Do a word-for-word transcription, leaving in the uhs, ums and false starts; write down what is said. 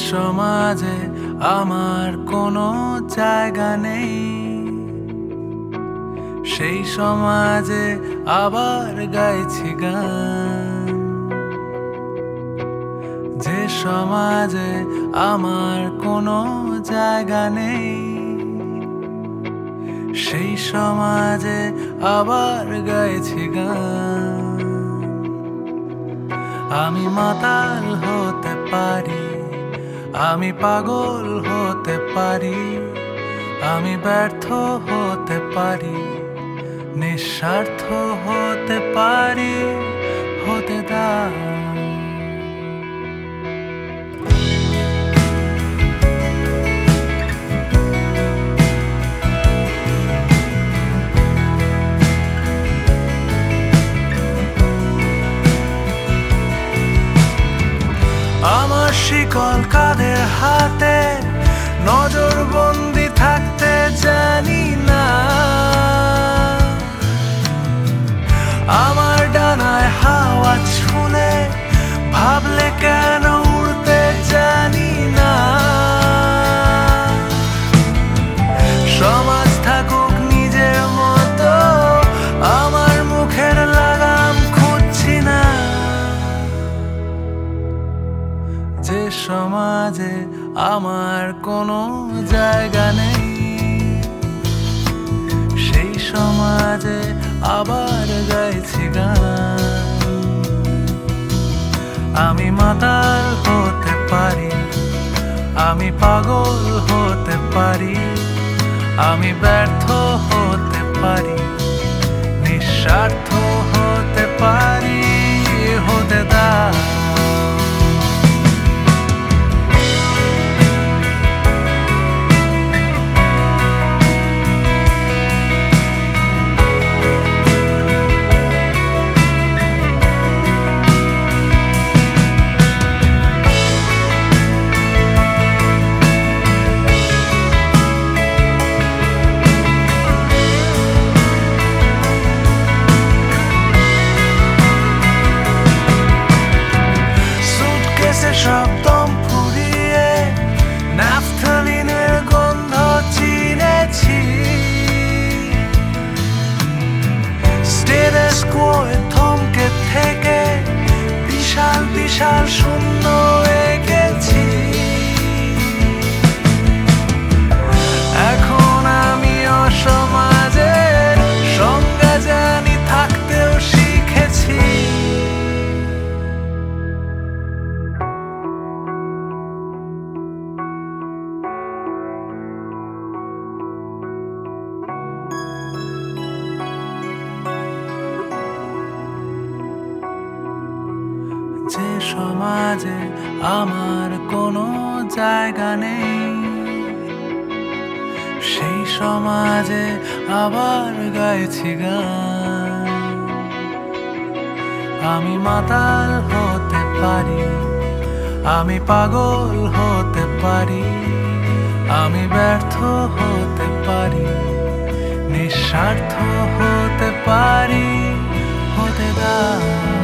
সমাজে আমার কোনো জায়গা নেই, সেই সমাজে আবার গাইছি গান। যে সমাজে আমার কোনো জায়গা নেই, সেই সমাজে আবার গাইছি গান। আমি মাতাল হতে পারি, আমি পাগল হতে পারি, আমি ব্যর্থ হতে পারি, নিঃস্বার্থ হতে পারি, হতে দাও। আমার শিকল কাদের হাতে, নজর বন্দি থাকতে জানি না। আমার ডানায় হাওয়া ছুলে ভাবলে কেন উড়তে জানি না। সমাজ থাকুক নিজের মতো, আমার মুখের লাগাম খুঁজছি না। যে সমাজে আমার কোনো জায়গা নেই, সেই সমাজে আবার গাইছি গান। আমি মাতাল হতে পারি, আমি পাগল হতে পারি, আমি ব্যর্থ হতে পারি, নিঃস্বার্থ হতে পারি, হতে দাও। সব দম ফুরিয়ে ন্যাফথালিনের গন্ধ চিনেছি। স্টেটাস কোয়ে থমকে থেকে বিশাল বিশাল শূন্য এঁকেছি। এখন আমি অসমাজের সংজ্ঞা জানি, থাকতেও শিখেছি। যে সমাজে আমার কোনো জায়গা নেই, সেই সমাজে আবার গাইছি গান। আমি মাতাল হতে পারি, আমি পাগল হতে পারি, আমি ব্যর্থ হতে পারি, নিঃস্বার্থ হতে পারি, হতে দাও।